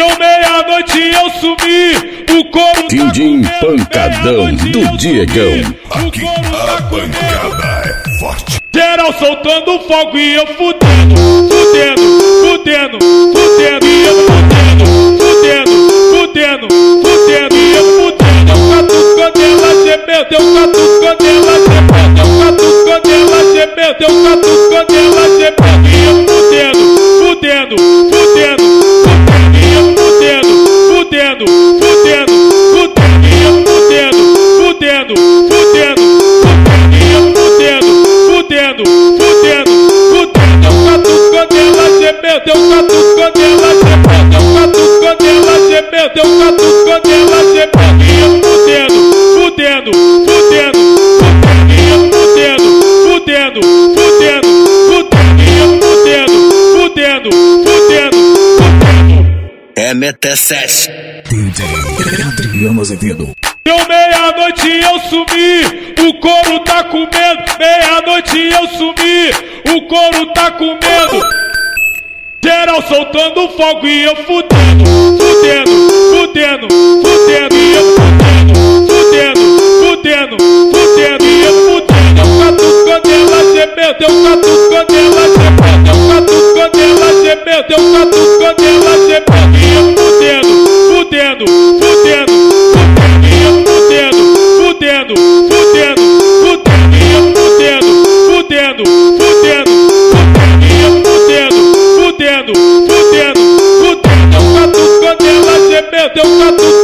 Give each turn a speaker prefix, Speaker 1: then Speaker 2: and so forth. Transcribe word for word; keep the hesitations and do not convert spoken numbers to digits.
Speaker 1: Deu meia-noite e eu sumi. O couro
Speaker 2: Dindim tá pancadão do Diegão.
Speaker 3: Aqui a pancada é forte.
Speaker 1: Geral soltando fogo e eu fudendo, fudendo, fudendo, fudendo e eu fudendo, fudendo, fudendo, fudendo e eu fudendo. Deu catucando ela gemeu, deu catucando ela gemeu, deu catucando ela gemeu, deu catucando ela gemeu e eu fudendo, fudendo, fudendo, fudendo e eu fudendo, fudendo, fudendo, fudendo e eu fudendo, fudendo, fudendo, fudendo e eu fudendo. Fudendo, fudendo, fudendo, deu catucando ela gemeu, deu catucando ela gemeu, deu catucando ela gemeu, deu catucando ela gemeu e eu fudendo, fudendo, fudendo, fudendo e eu fudendo, fudendo, fudendo, fudendo e eu fudendo, fudendo, fudendo, fudendo.
Speaker 2: M T sete
Speaker 3: D J Adriano Azevedo.
Speaker 1: Deu meia-noite e eu sumi, o couro tá com medo. Meia-noite e eu sumi, o couro tá com medo. Geral soltando fogo e eu fudendo, fudendo, fudendo, fudendo e eu fudendo, fudendo, fudendo, fudendo e eu fudendo. Deu catucando ela gemeu, deu catucando ela gemeu, deu catucando ela gemeu, deu catucando ela gemeu e eu fudendo, fudendo, fudendo, fudendo e eu fudendo, fudendo, fudendo, fudendo e eu fudendo, fudendo, fudendo, fudendo e eu fudendo, fudendo, fudendo, fudendo. Deu catucando ela gemeu, deu catucando